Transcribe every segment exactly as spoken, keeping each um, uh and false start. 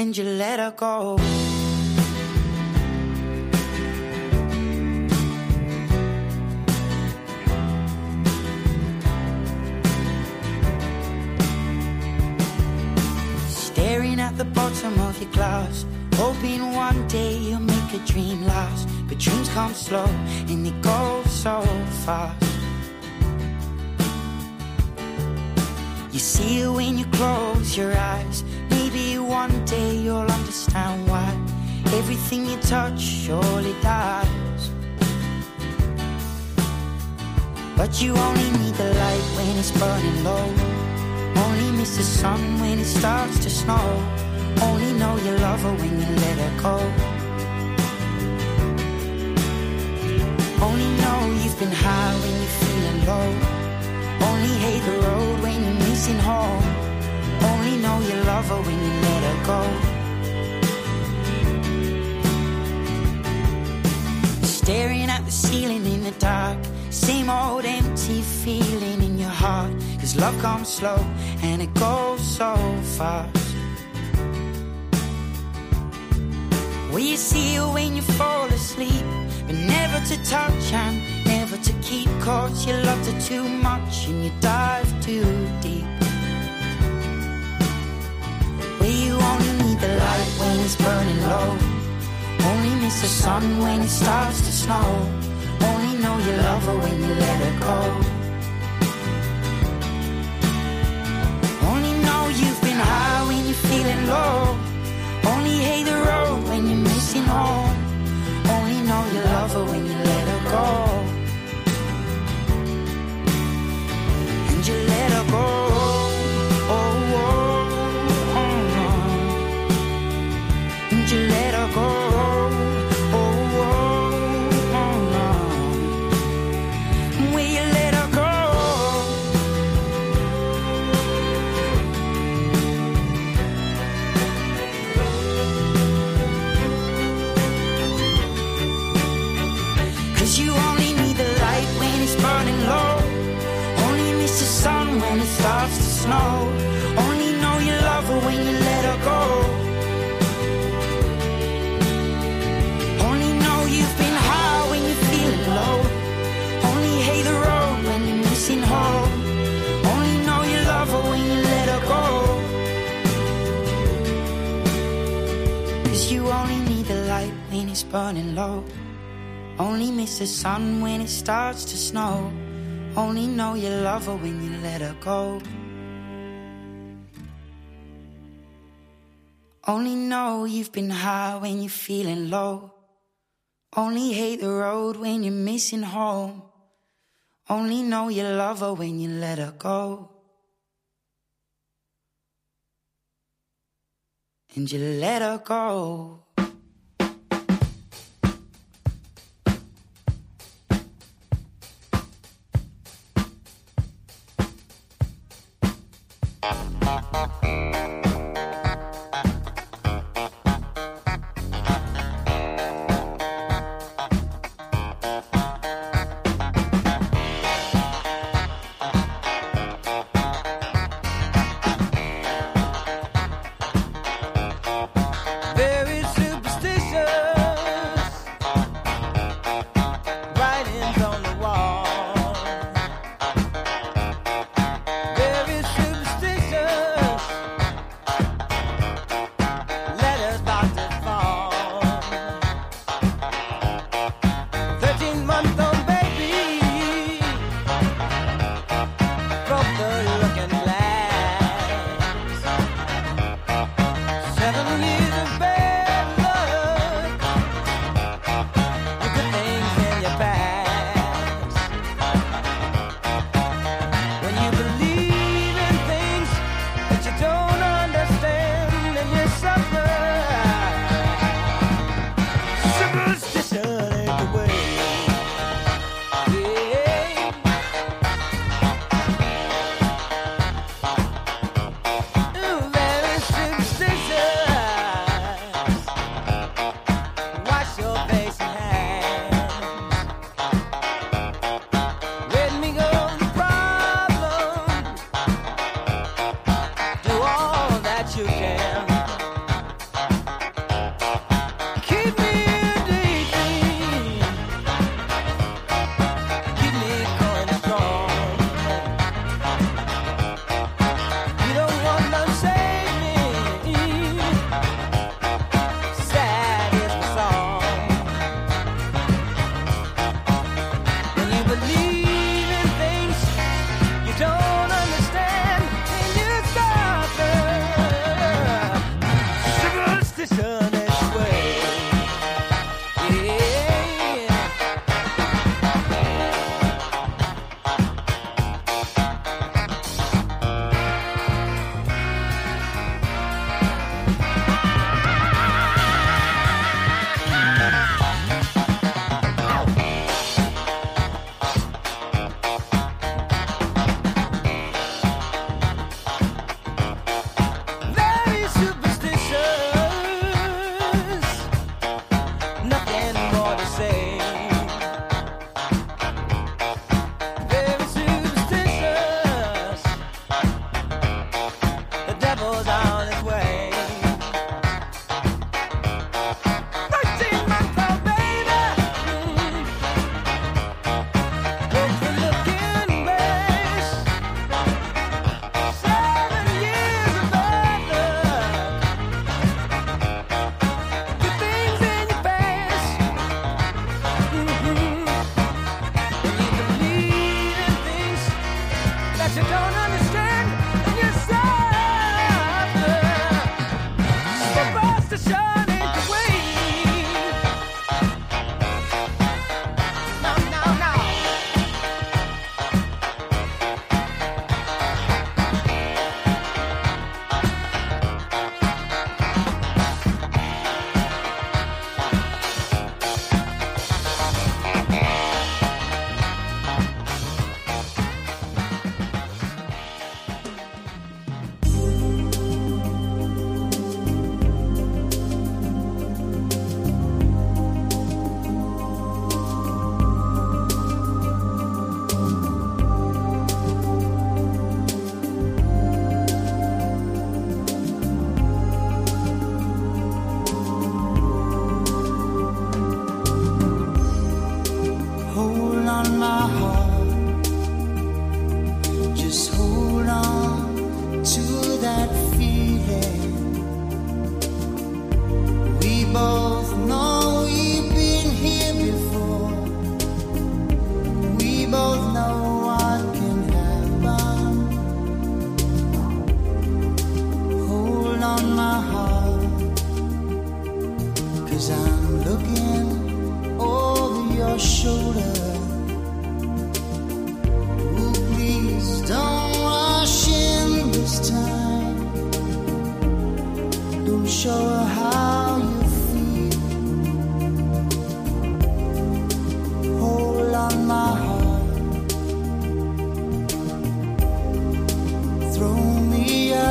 and you let her go. Staring at the bottom of your glass, hoping one day you'll make a dream last. But dreams come slow and they go so fast. You see it when you close your eyes. Maybe one day you'll understand why everything you touch surely dies. But you only need the light when it's burning low. Only miss the sun when it starts to snow. Only know you love her when you let her go. Only know you've been high when you're feeling low. Only hate the road when you're missing home. Only know you love her when you let her go. Staring at the ceiling in the dark, same old empty feeling in your heart. Cause love comes slow and it goes so fast. Will you see her when you fall asleep, but never to touch and never to keep? Cause you loved her too much and you dive too deep. Where you only need the light when it's burning low. Only miss the sun when it starts to snow. Only know you love her when you let her go. Only know you've been high when you're feeling low. Only hate the road when you're missing home. Only know you love her when you let her go. And you let her go. Oh, oh, oh, oh. And you let her go. Starts to snow. Only know you love her when you let her go. Only know you've been high when you're feeling low. Only hate the road when you're missing home. Only know you love her when you let her go. Cause you only need the light when it's burning low. Only miss the sun when it starts to snow. Only know you love her when you let her go. Only know you've been high when you're feeling low. Only hate the road when you're missing home. Only know you love her when you let her go. And you let her go.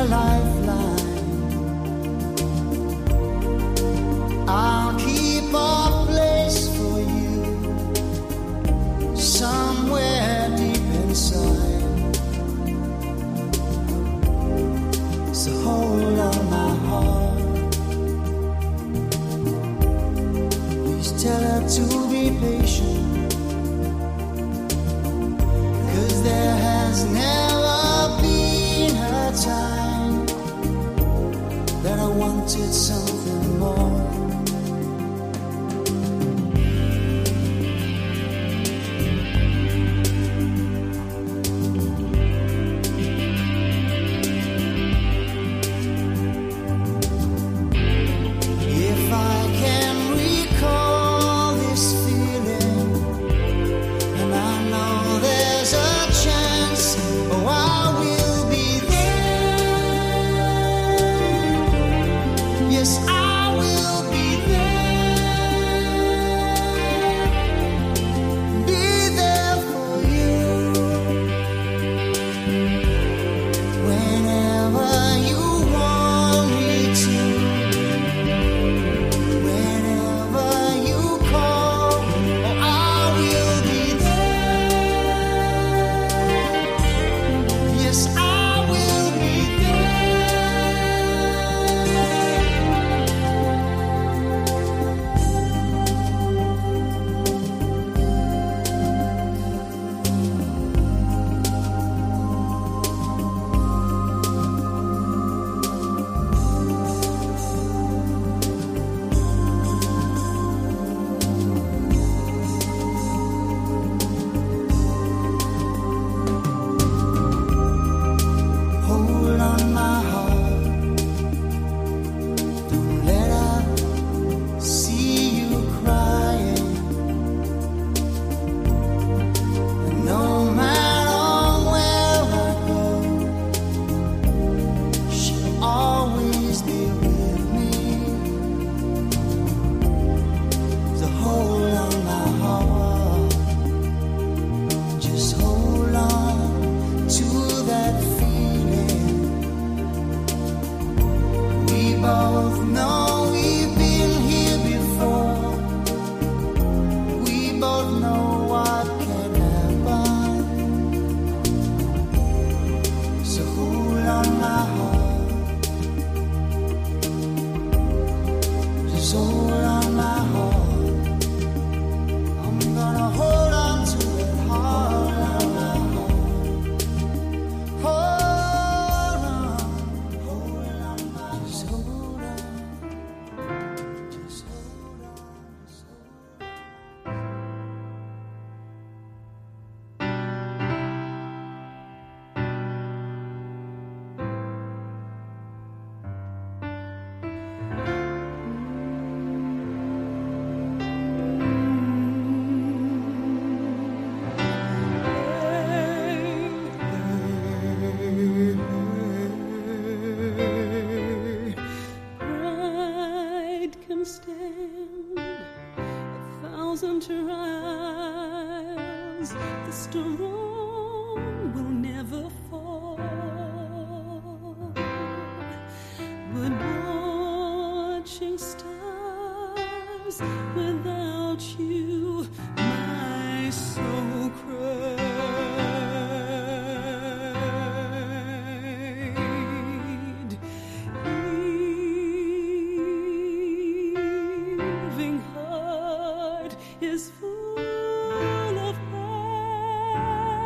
a lifeline. I'll keep a place for you somewhere deep inside. So hold on, my heart. Please tell her to be patient, 'cause there has never been a time that I wanted something more. Is full of pain.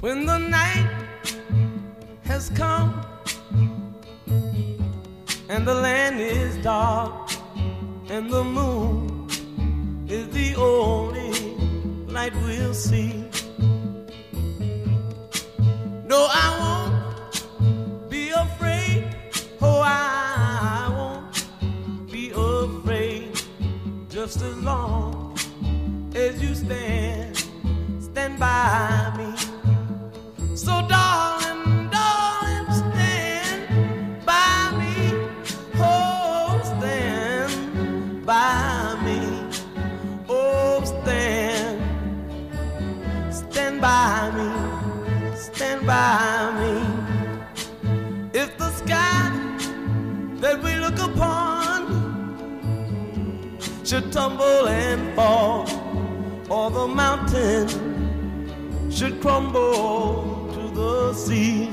When the night has come and the land is dark and the moon is the only light we'll see. No, I won't be afraid. Oh, I won't be afraid. Just as long as you stand, stand by me. So darling, darling, stand by me. Oh, stand by me. Oh, stand, stand by me. Stand by me. If the sky that we look upon should tumble and fall, or the mountain should crumble to the sea,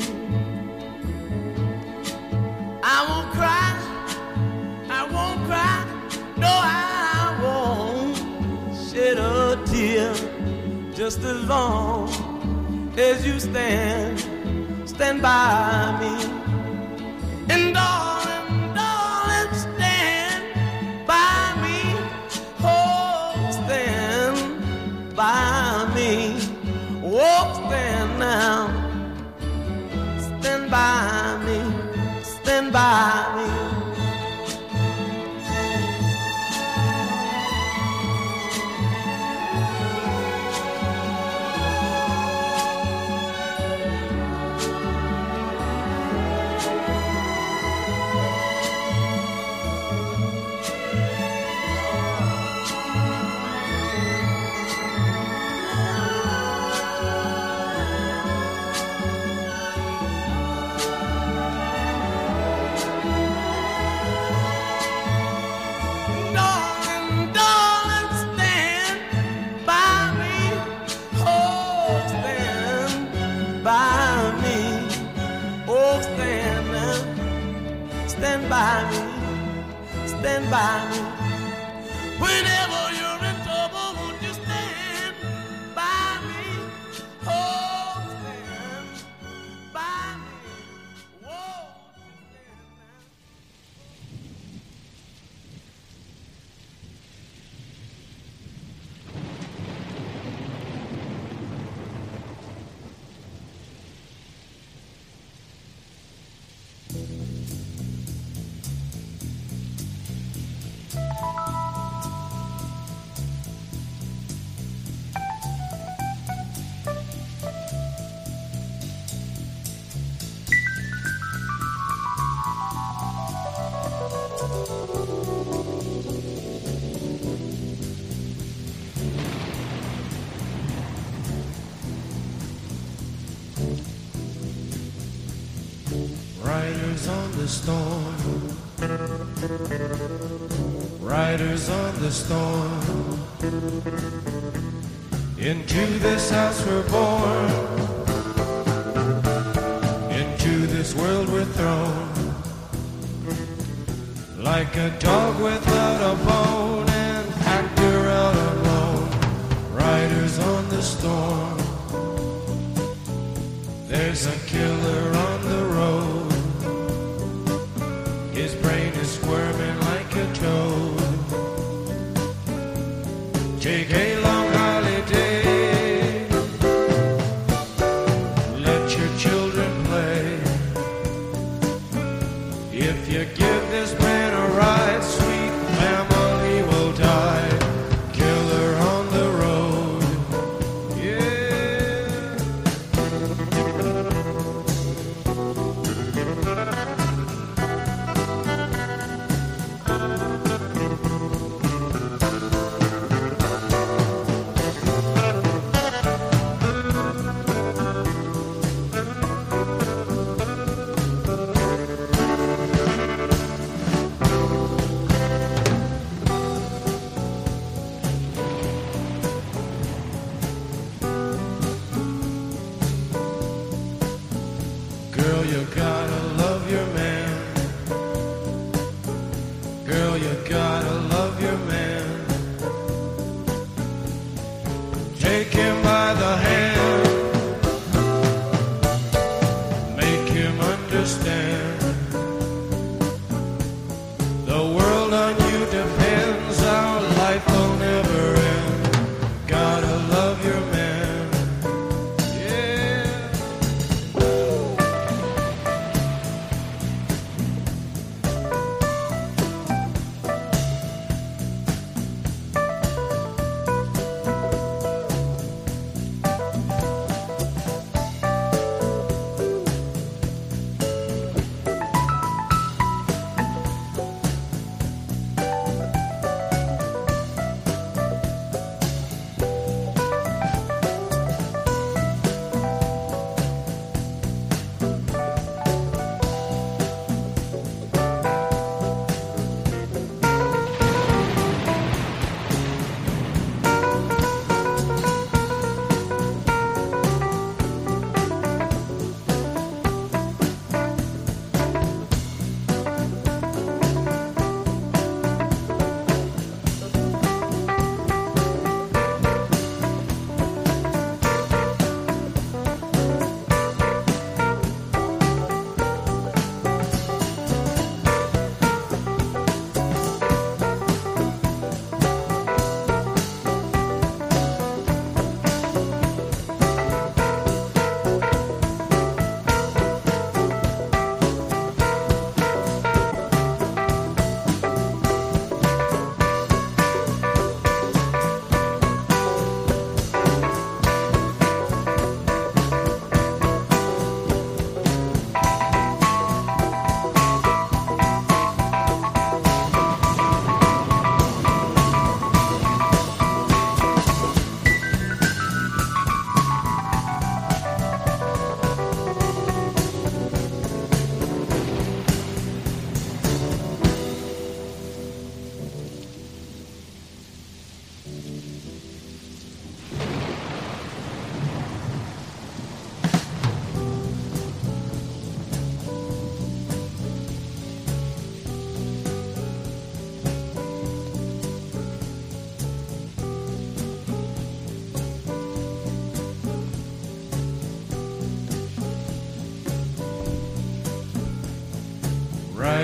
I won't cry, I won't cry, no, I won't shed a tear. Just as long as you stand, stand by me. And darling, darling, stand by me. Oh, stand by me. Oh, stand now. Stand by me. Stand by me. Stand by me, stand by me. Whenever you're in trouble, won't you stand by me? Oh, stand by me. Whoa, Riders on the storm, riders on the storm. Into this house we're born, into this world we're thrown. Like a dog without a bone, an actor out alone. Riders on the storm, there's a killer on the road. His brain is squirming like a toad. Take a long holiday, let your children play. If you give this man a ride, sweet family will die. Killer on the road, yeah. Girl, you gotta love your man. Girl, you gotta love your man. Take him by the hand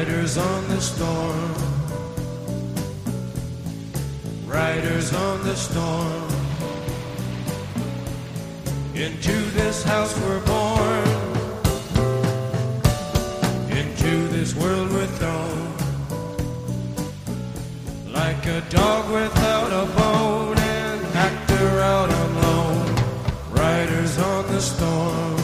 Riders on the storm, riders on the storm. Into this house we're born, into this world we're thrown, like a dog without a bone, an actor out on loan. Riders on the storm.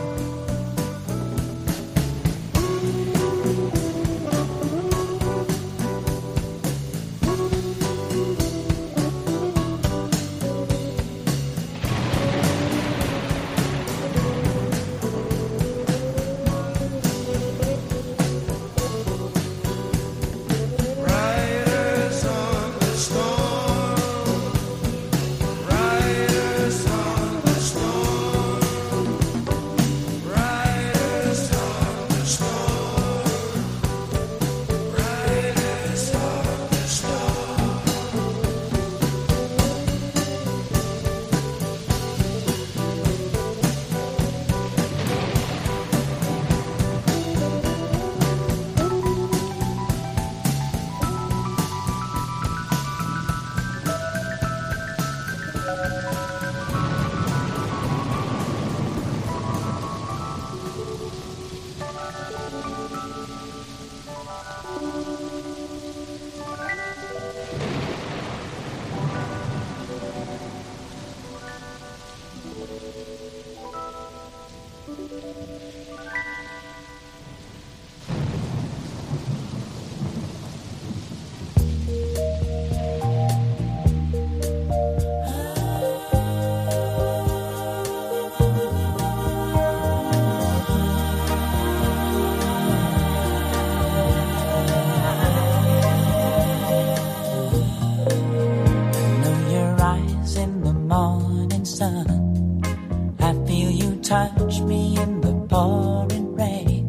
Touch me in the pouring rain,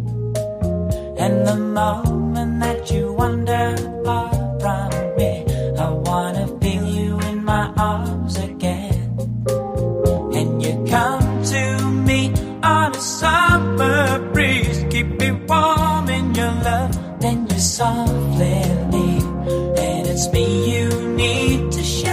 and the moment that you wander far from me, I wanna feel you in my arms again. And you come to me on a summer breeze, keep me warm in your love, then you softly leave, and it's me you need to show.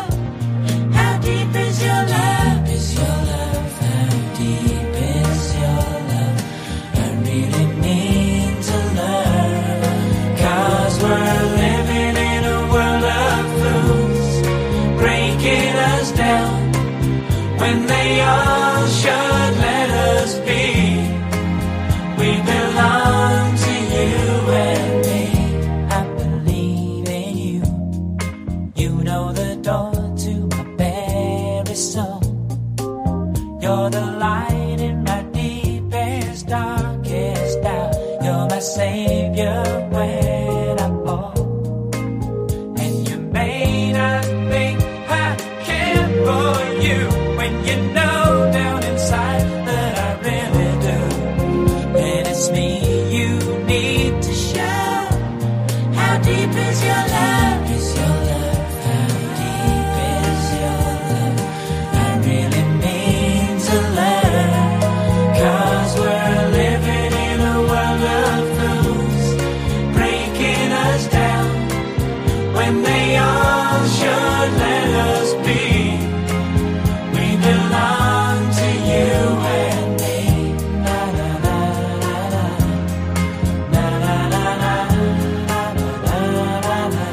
How deep is your love? Is your love? How deep is your love? I really need to learn, 'cause we're living in a world of fools, breaking us down when they all should let us be. We belong to you and me. I believe in you. You know the door to my very soul. You're the light in my deepest, darkest doubt. You're my savior when I fall. And you may not think I care for you, when you know down inside that I really do. And it's me you need to show. How deep is your love? Is your love? How deep is your love? I really mean to learn, 'cause we're living in a world of fools, breaking us down when they all should let us be. We belong to you and me. Na na na na na. Na na na na. Na na na na na.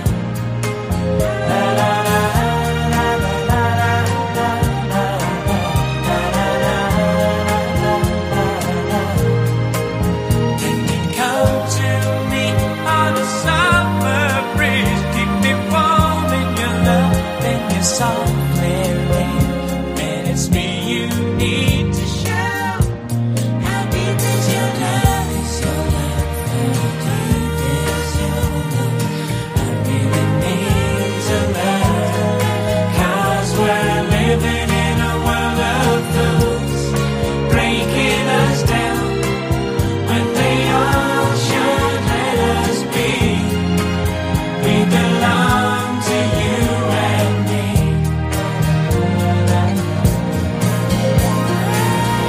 Na na na na na na. Can you come to me on a summer breeze, keep me warm in your love, then you softly leave, and it's me you need to show. How deep is your love? Is your love? How deep is your love? I really need to learn, 'cause we're living in a world of fools, breaking us down when they all should let us be. We belong to you and me. Na, na, na.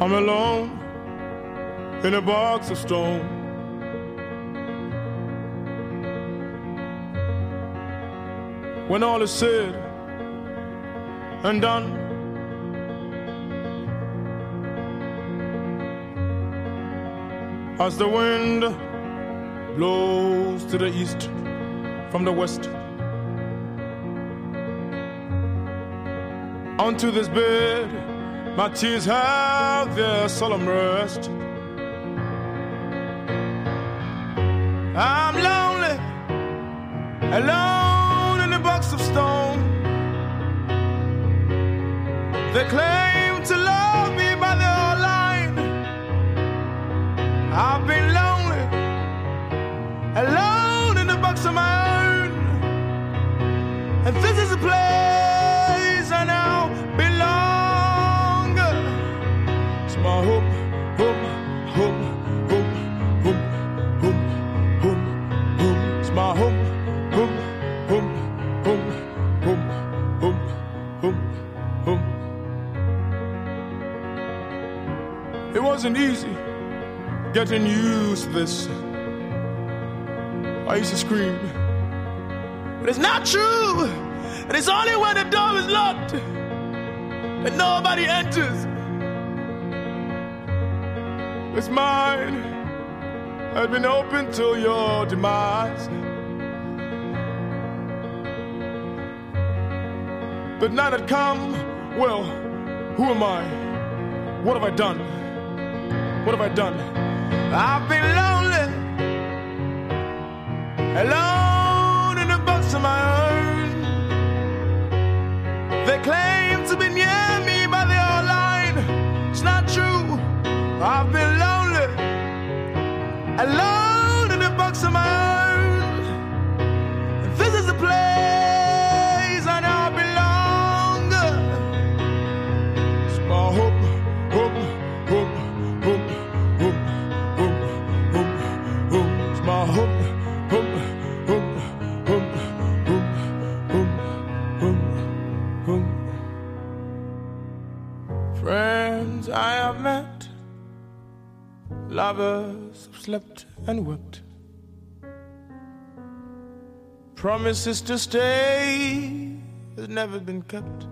I'm alone in a box of stone. When all is said and done, as the wind blows to the east from the west, onto this bed my tears have their solemn rest. I'm lonely, alone in a box of stone. They claim to love me by their line. I've been lonely, alone in a box of my own. And this is a place I now belong. It's my home, home, home, home, home, home, home, home. It's my home, home, home, home, home, home, home, home. It wasn't easy getting used to this. I used to scream, but it's not true. And it's only when the door is locked that nobody enters. It's mine has been open till your demise. But now that come, well, who am I? What have I done? What have I done? I've been lonely, alone in a box of my own. They claim to be near me, but they are lying. It's not true. I've been lonely, alone in a box of my own. This is the place I now belong. It's my home, home, home, home, home, home, home, home. It's my home, home, home, home, home, home, home, home. Friends I have met, lovers have slept and wept, promises to stay has never been kept.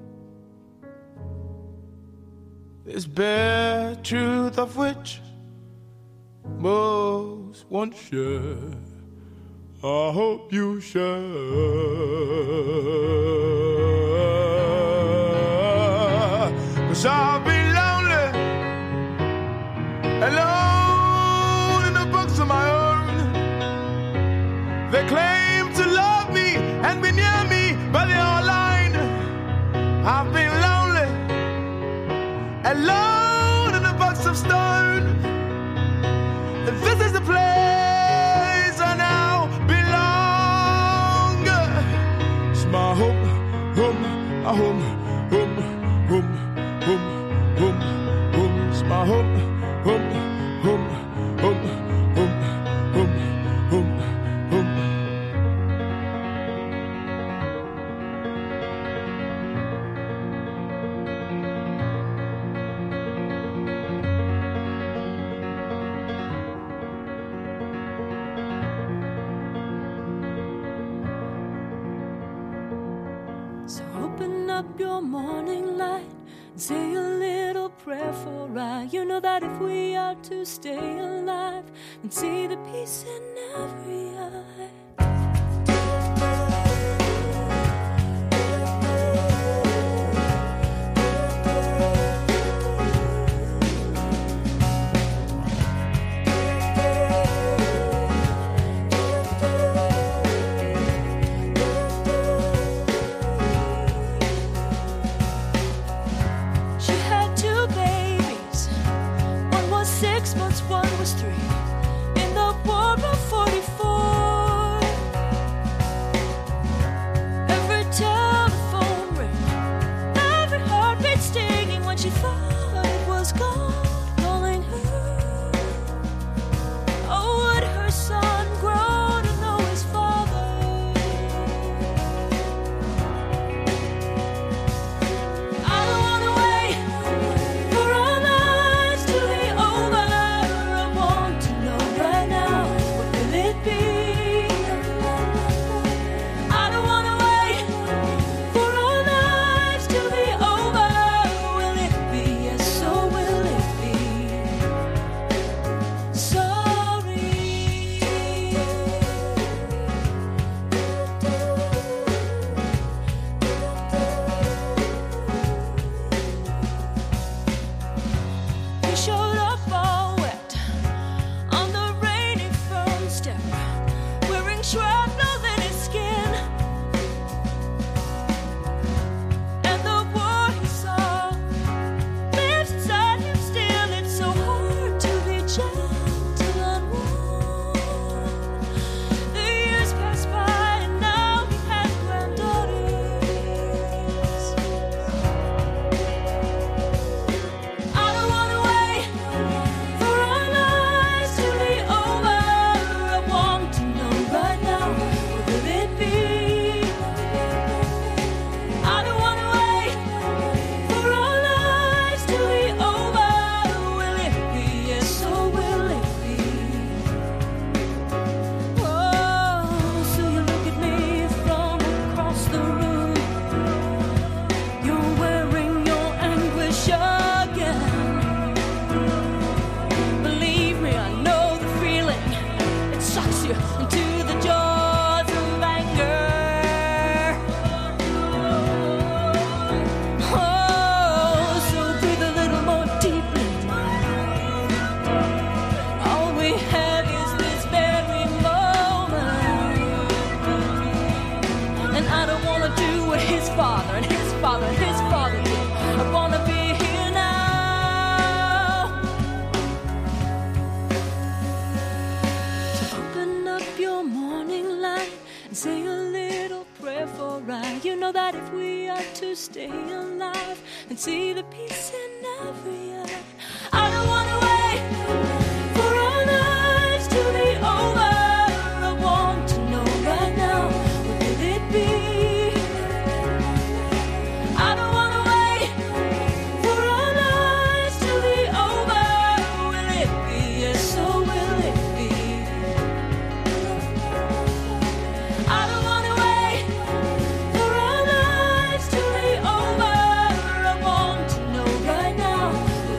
This bare truth of which most won't share, I hope you share. 'Cause I've been lonely, alone in a box of my own. They claim to love me and be near me, but they are lying. I've been lonely, alone in a box of stone. And this is the place I now belong. It's my home, home, a home, home, home, home, home, home. It's my home, home, home, home, home, home, home, home. So open up your morning light and say a little prayer for I. You know that if we are to stay alive and see the peace in every eye. She had two babies. One was six months, one was three. In the war of forty-four, every telephone ring, every heartbeat stinging when she thought it was gone, calling her. Oh, would her son grow to know his father? I don't wanna wait for all night. know that if we are to stay alive and see the peace in every eye, I don't wanna wait for our lives to be over. I want to know right now, what will it be? I don't wanna wait for our lives to be over. Will it be yes or will it be? I don't wanna wait for our lives to be over. I want to know right now,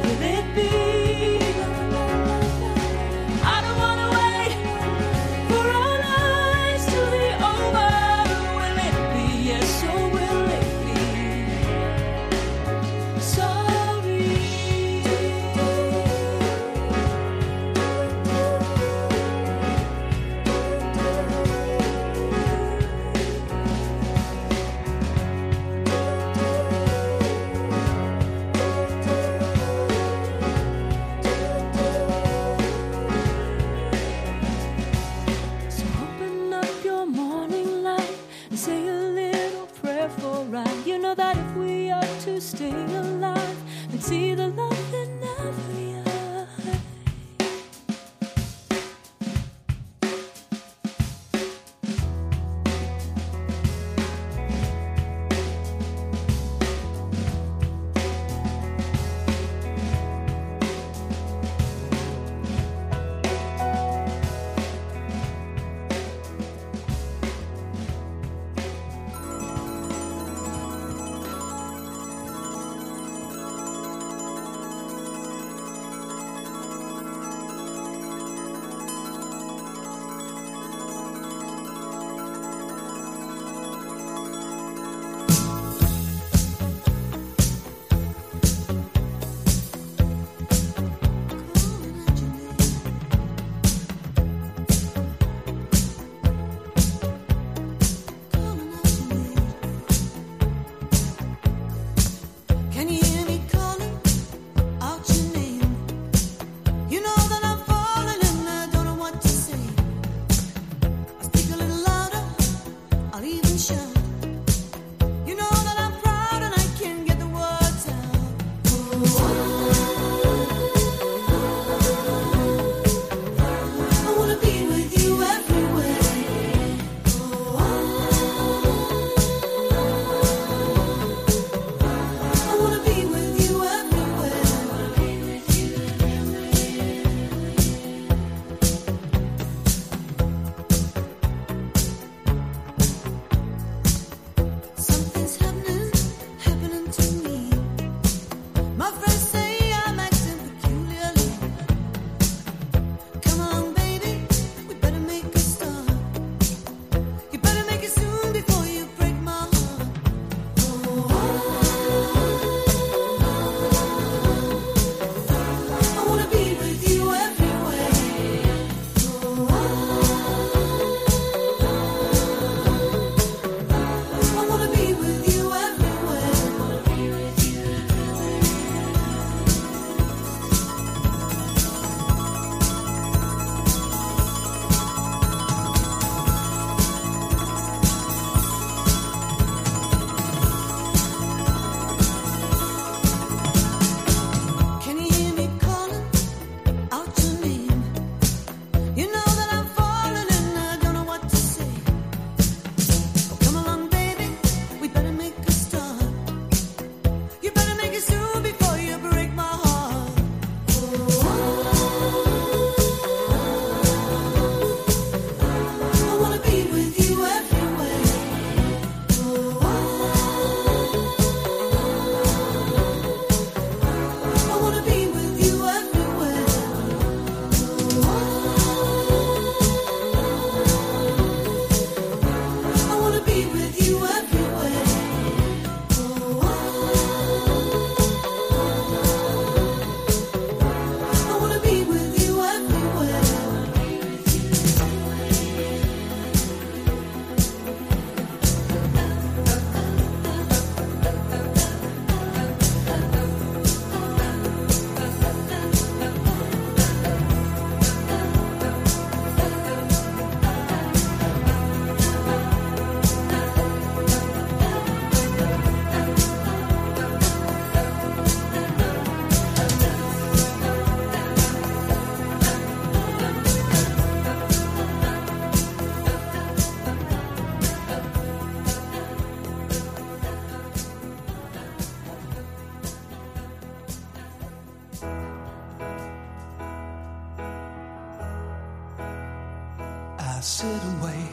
sit and wait.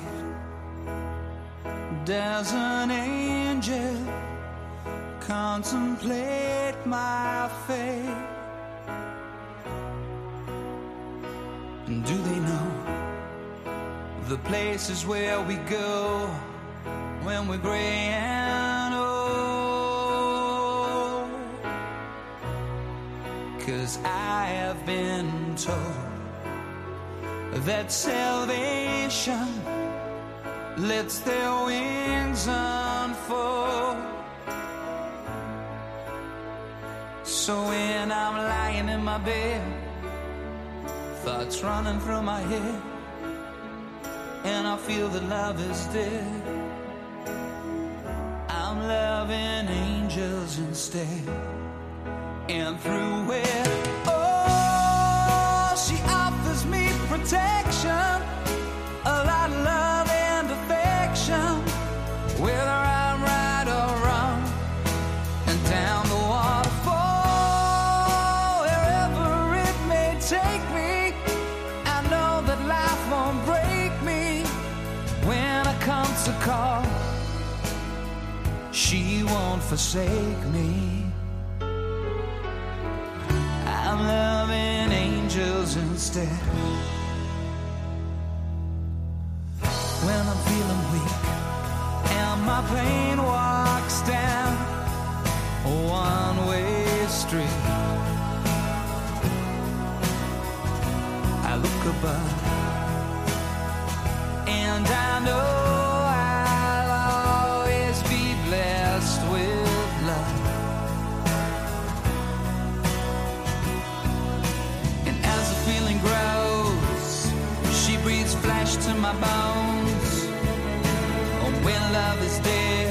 Does an angel contemplate my fate? And do they know the places where we go when we're gray and old? 'Cause I have been told that salvation lets their wings unfold. So when I'm lying in my bed, thoughts running through my head, and I feel that love is dead, I'm loving angels instead. And through it, oh, she offers me protection, a lot of love and affection, whether I'm right or wrong, and down the waterfall, wherever it may take me, I know that life won't break me when I come to call. She won't forsake me. I'm loving angels instead. When I'm feeling weak and my pain walks down a one-way street, I look above and I know I'll always be blessed with love. And as the feeling grows, she breathes flesh to my bones. Oh, when love is dead,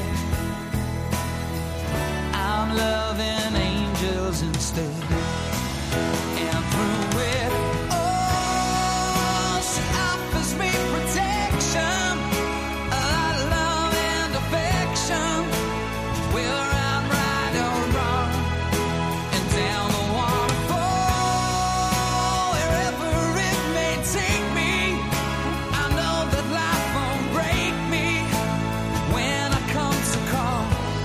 I'm loving angels instead. And through it, oh, she offers me protection, a lot of love and affection, whether I'm right or wrong, and down the waterfall, wherever it may take me, I know that life won't break me when I come to call.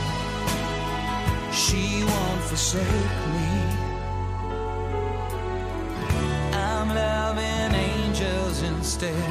She won't forsake me. I'm loving angels instead.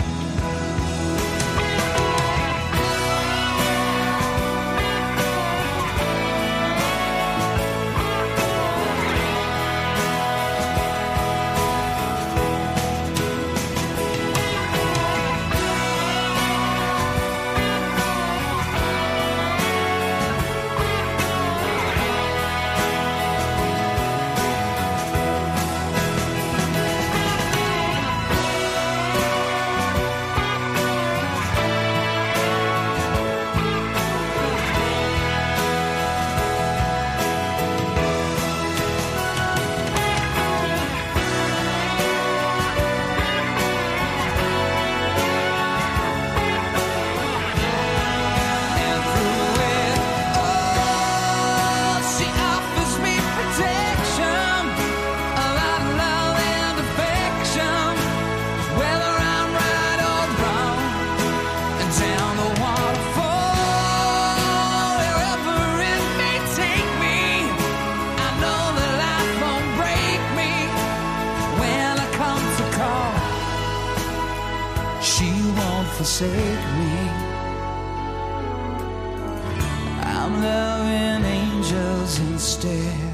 Forsake me. I'm loving angels instead.